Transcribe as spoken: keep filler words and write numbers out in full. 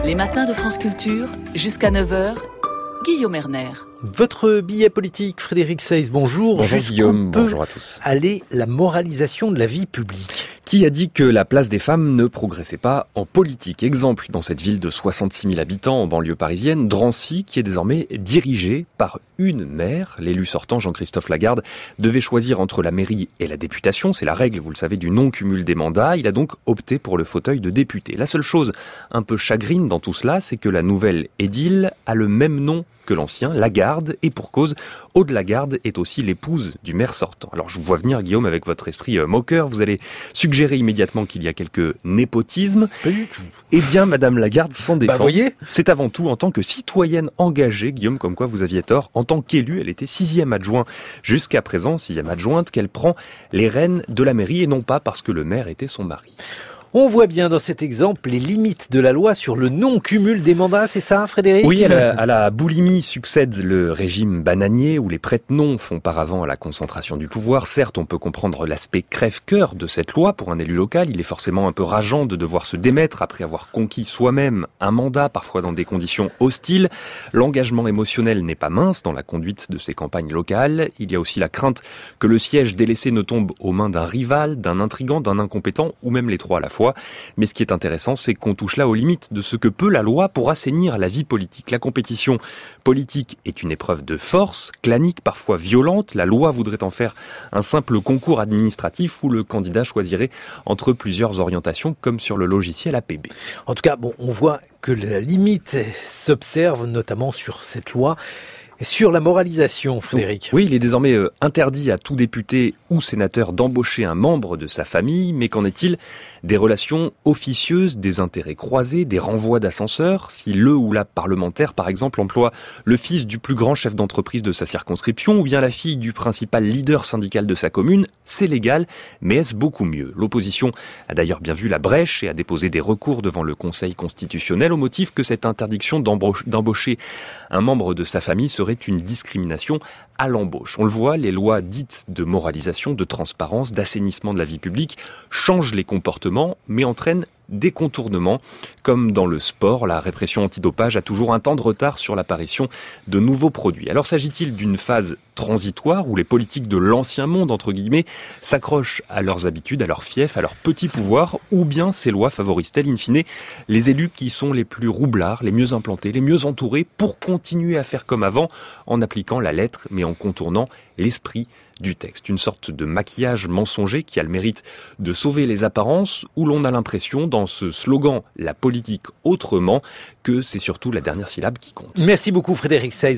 Les matins de France Culture, jusqu'à neuf heures, Guillaume Erner. Votre billet politique, Frédéric Seyss, bonjour. Bonjour Jusqu'où Guillaume, peut bonjour à tous. aller la moralisation de la vie publique? Qui a dit que la place des femmes ne progressait pas en politique? Exemple, dans cette ville de soixante-six mille habitants en banlieue parisienne, Drancy, qui est désormais dirigée par une maire. L'élu sortant, Jean-Christophe Lagarde, devait choisir entre la mairie et la députation. C'est la règle, vous le savez, du non-cumul des mandats. Il a donc opté pour le fauteuil de député. La seule chose un peu chagrine dans tout cela, c'est que la nouvelle édile a le même nom que l'ancien, Lagarde, et pour cause, Aude Lagarde est aussi l'épouse du maire sortant. Alors je vous vois venir, Guillaume, avec votre esprit euh, moqueur, vous allez suggérer immédiatement qu'il y a quelques népotismes. Pas du tout. Eh bien, Madame Lagarde s'en défend. Bah, voyez. C'est avant tout en tant que citoyenne engagée, Guillaume, comme quoi vous aviez tort. En tant qu'élue, elle était sixième adjointe jusqu'à présent, sixième adjointe, qu'elle prend les rênes de la mairie, et non pas parce que le maire était son mari. On voit bien dans cet exemple les limites de la loi sur le non-cumul des mandats, c'est ça, Frédéric? Oui, à la, à la boulimie succède le régime bananier où les prête-noms font paravent à la concentration du pouvoir. Certes, on peut comprendre l'aspect crève-cœur de cette loi. Pour un élu local, il est forcément un peu rageant de devoir se démettre après avoir conquis soi-même un mandat, parfois dans des conditions hostiles. L'engagement émotionnel n'est pas mince dans la conduite de ces campagnes locales. Il y a aussi la crainte que le siège délaissé ne tombe aux mains d'un rival, d'un intrigant, d'un incompétent ou même les trois à la fois. Mais ce qui est intéressant, c'est qu'on touche là aux limites de ce que peut la loi pour assainir la vie politique. La compétition politique est une épreuve de force, clanique, parfois violente. La loi voudrait en faire un simple concours administratif où le candidat choisirait entre plusieurs orientations, comme sur le logiciel A P B. En tout cas, bon, on voit que la limite s'observe notamment sur cette loi. Sur la moralisation, Frédéric. Oui, il est désormais euh, interdit à tout député ou sénateur d'embaucher un membre de sa famille, mais qu'en est-il des relations officieuses, des intérêts croisés, des renvois d'ascenseurs? Si le ou la parlementaire, par exemple, emploie le fils du plus grand chef d'entreprise de sa circonscription ou bien la fille du principal leader syndical de sa commune, c'est légal, mais est-ce beaucoup mieux? L'opposition a d'ailleurs bien vu la brèche et a déposé des recours devant le Conseil constitutionnel au motif que cette interdiction d'embaucher un membre de sa famille serait une discrimination à l'embauche. On le voit, les lois dites de moralisation, de transparence, d'assainissement de la vie publique changent les comportements, mais entraînent des contournements. Comme dans le sport, la répression antidopage a toujours un temps de retard sur l'apparition de nouveaux produits. Alors s'agit-il d'une phase transitoire où les politiques de l'ancien monde, entre guillemets, s'accrochent à leurs habitudes, à leurs fiefs, à leurs petits pouvoirs, ou bien ces lois favorisent-elles, in fine, les élus qui sont les plus roublards, les mieux implantés, les mieux entourés, pour continuer à faire comme avant, en appliquant la lettre, mais en contournant l'esprit du texte. Une sorte de maquillage mensonger qui a le mérite de sauver les apparences, où l'on a l'impression, dans ce slogan « La politique autrement », que c'est surtout la dernière syllabe qui compte. Merci beaucoup, Frédéric Seyss.